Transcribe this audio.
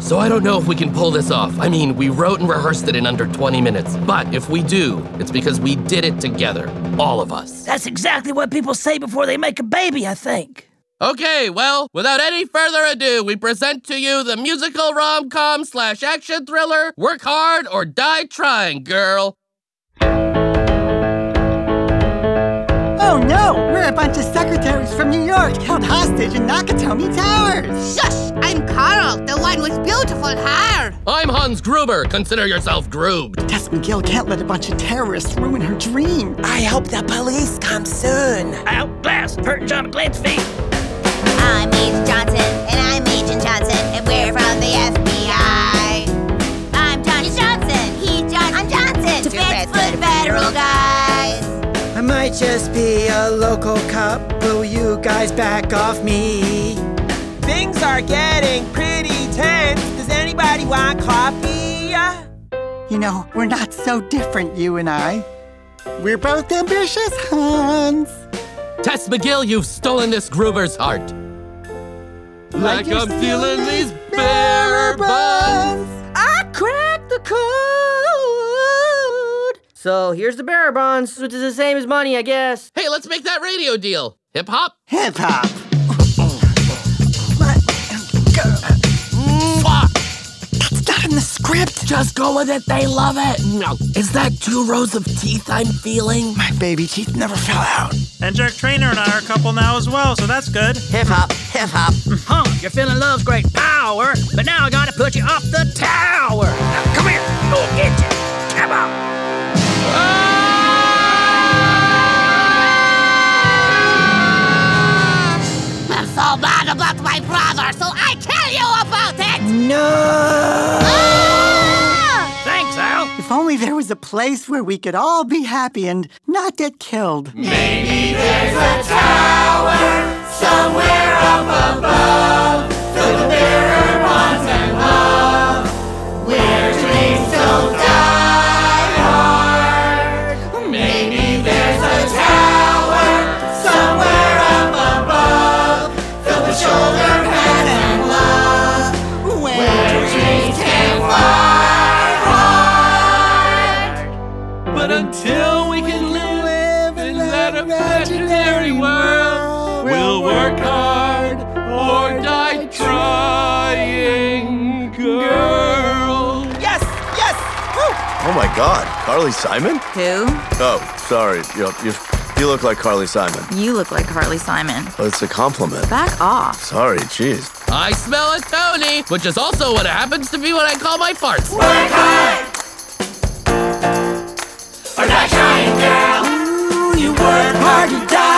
So I don't know if we can pull this off. I mean, we wrote and rehearsed it in under 20 minutes. But if we do, it's because we did it together. All of us. That's exactly what people say before they make a baby, I think. Okay, well, without any further ado, we present to you the musical rom-com/action thriller, Work Hard or Die Trying, Girl. Oh no, we're a bunch of secretaries from New York held hostage in Nakatomi Towers. Shush! I'm Carl, the one with beautiful hair. I'm Hans Gruber. Consider yourself groobed. Tess McGill can't let a bunch of terrorists ruin her dream. I hope the police come soon. Out, glass, hurt John McGlade's feet. I'm Agent Johnson, and I'm Agent Johnson, and we're from the FBI. I'm Johnny Johnson, he's John. I'm Johnson, two Bedford federal guys. I might just be a local cop. Will you guys back off me? Things are getting pretty tense. Does anybody want coffee? You know, we're not so different, you and I. We're both ambitious, Hans. Tess McGill, you've stolen this Gruber's heart. Like I'm stealing these bearer buns. I cracked the code. So here's the bearer bonds, which is the same as money, I guess. Hey, let's make that radio deal. Hip hop? Hip hop. That's not in the script. Just go with it. They love it. Is that 2 rows of teeth I'm feeling? My baby teeth never fell out. And Jack Trainer and I are a couple now as well, so that's good. Hip hop, hip hop. You're feeling love's great power, but now I gotta put you up the tower. Now, come here, go get you. Come on. I'm so mad about my brother, so I tell you about it! No! Thanks, Al. If only there was a place where we could all be happy and not get killed. Maybe there's a tower somewhere up above, filled with bearer bonds and love, where dreams don't die hard. Maybe there's a tower somewhere up above, filled with shoulder pads and love, where dreams can fly hard. But until we can live in that imaginary world, we'll work hard or die trying, girl. Yes, yes! Woo! Oh my God, Carly Simon? Who? Oh, sorry. You look like Carly Simon. You look like Carly Simon. Oh, it's a compliment. Back off. Sorry, jeez. I smell a Tony, which is also what happens to me when I call my farts. Work hard or die trying, girl. Ooh, you work hard, you die